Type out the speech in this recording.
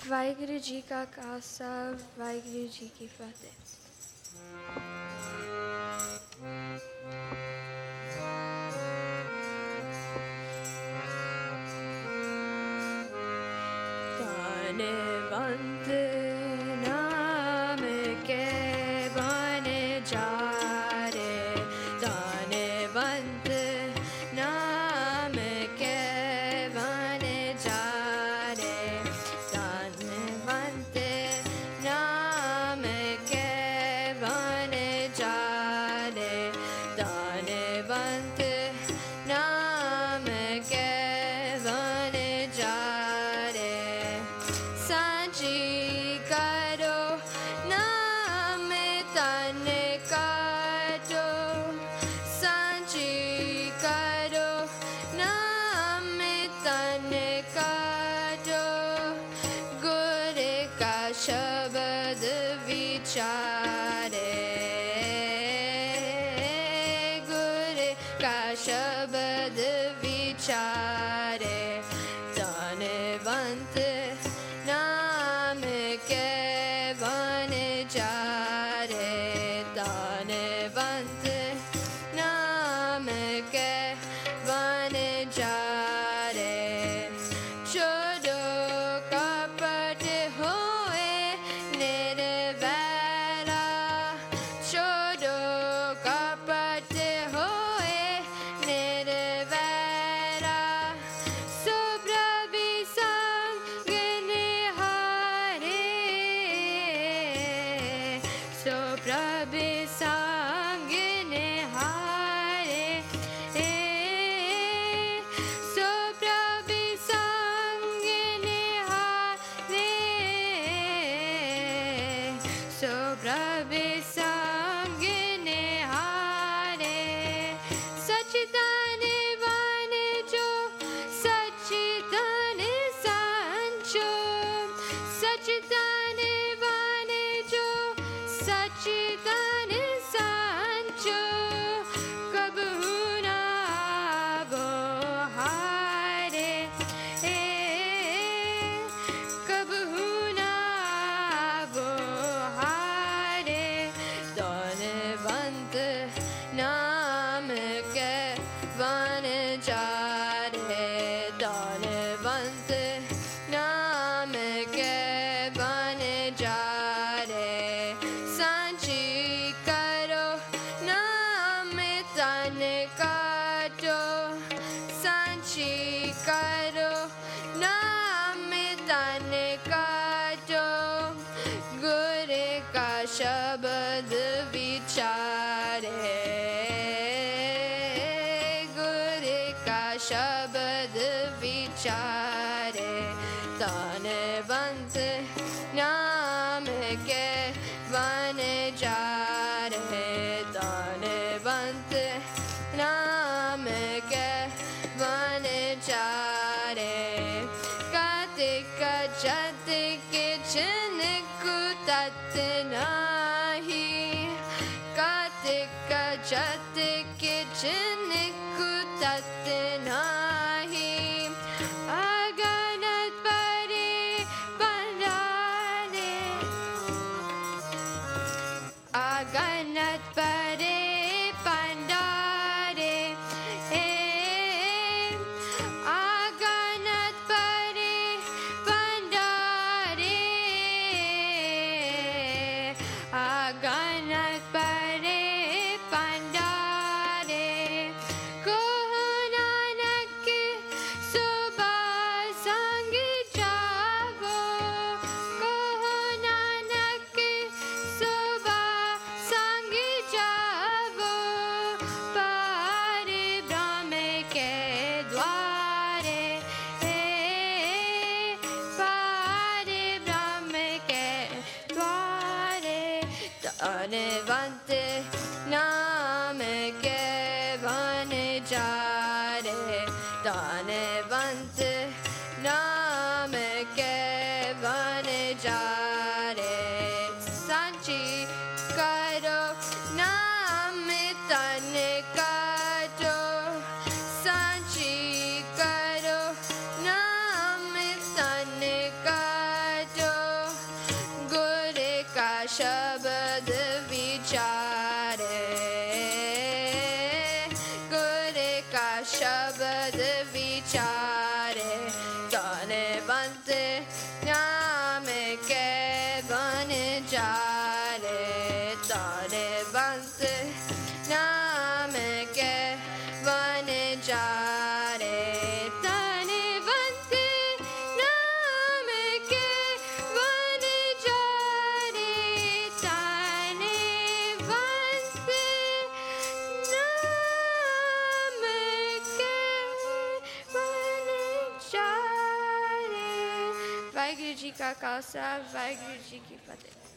वाहिगुरु जी का खालसा, वाहिगुरु जी की फतेह। धनवंत नाम के बन जारे, धनवंत नाम के बन जारे, धनवंत नाम के बन जारे, धनवंत नाम के बन जारे। सांची करो नाम तन काटो, सांची करो नाम तन काटो, गुर का शब्द विचारे, गुर का शब्द विचारे। धनवंत नाम के बन जारे, धनवंत नाम के बन जारे। छोड़ो कपट होए निर्वैरा, छोड़ो कपट होए निर्वैरा, सुप्रभि संग निहारे, सुप्रभि संग निहारे, सुप्रभि संग निहारे, सुप्रभि संग निहारे। सच्चिदान वन जो सच्चिदान सांचो, सच्चिदान वन जो सच्चिदान सांचो, कबहू ना वो हारे, कबहू ना वो हारे। धनवंत नाम के बन जारे, धनवंत नाम के बन जारे। सांची करो नाम तन काटो, सांची करो नाम तन काटो, गुर का शब्द विचारे, गुर का शब्द विचारे। धनवंत नाम के बन जारे, धनवंत नाम के बन जारे। कार्तिक जत के जन कुतत नाही, कार्तिक जत के जन कुतत नाही, अगनत परे पंडारे, अगनत परे पंडारे, अगनत परे पंडारे, अगनत परे पंडारे। को नानक सुबह संग जावो, को नानक सुबह संग जावो, पार ब्रह्म के द्वारे, पार ब्रह्म के द्वारे। धनवंत नाम के बन जारे, धनवंत नाम के बन जारे। सांची करो नाम तन काटो, सांची करो नाम तन काटो, विचारे ताने बनते नाम के बन जा रे ताने बनते नाम के बन जा रे ताने बनते नाम के बन जा रे ताने बनते नाम के बन जा रे। वाहिगुरु जी का खालसा वाहिगुरु जी की फतेह।